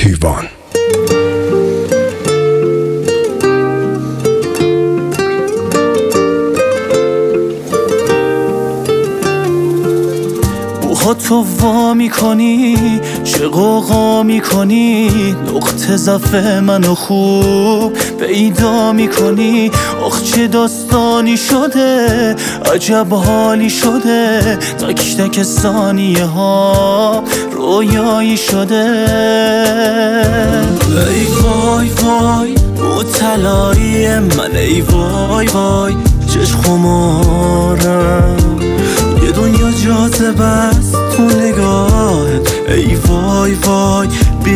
کیوان. تو وا میکنی، چه قوقا میکنی، نقطه ضعف منو خوب پیدا میکنی. آخ چه داستانی شده، عجب حالی شده، تک تک ثانیه ها رویایی شده. ای وای وای مطلعی من، ای وای وای چشم خمارم، یه دنیا جاذبه است تو نگاهت. ای وای وای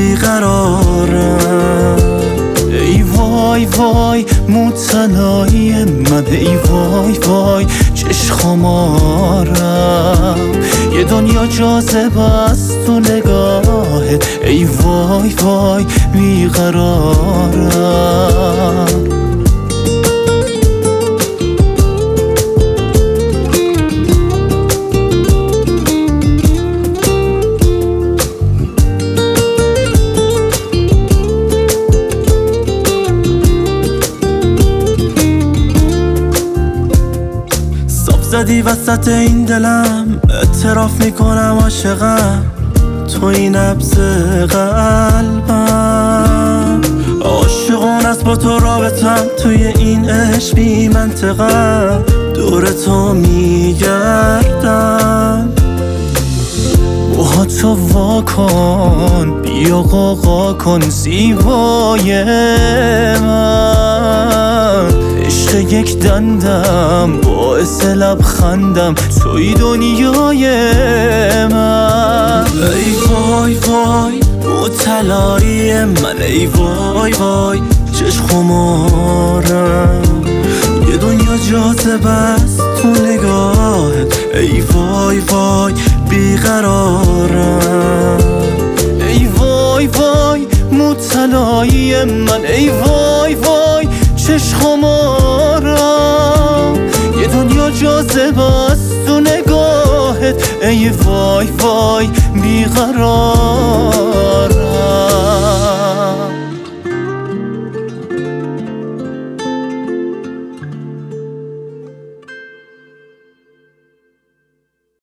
بیقرارم، ای وای وای مطلعی من، ای وای وای چشم خمارم، یه دنیا جاذبه است تو نگاهت. ای وای وای بیقرارم. زدی وسط این دلم، اعتراف میکنم عاشقم، تو این نبض قلبم. عاشقون است با تو رابطم، توی این عشق بی منطقم، دور تو میگردم. موهاتو وا کن، بیا قوقا کن زیبای من، عشق یک دندم باعث لبخندم، توی دنیای من. ای وای وای مطلعی من، ای وای وای چشم خمارم، یه دنیا جاذبه است تو نگاهت. ای وای وای بیقرارم، ای وای وای مطلعی من، ای وای وای چشم خمارم، یه دنیا جاذبه است تو نگاهت. ای وای وای بیقرارم.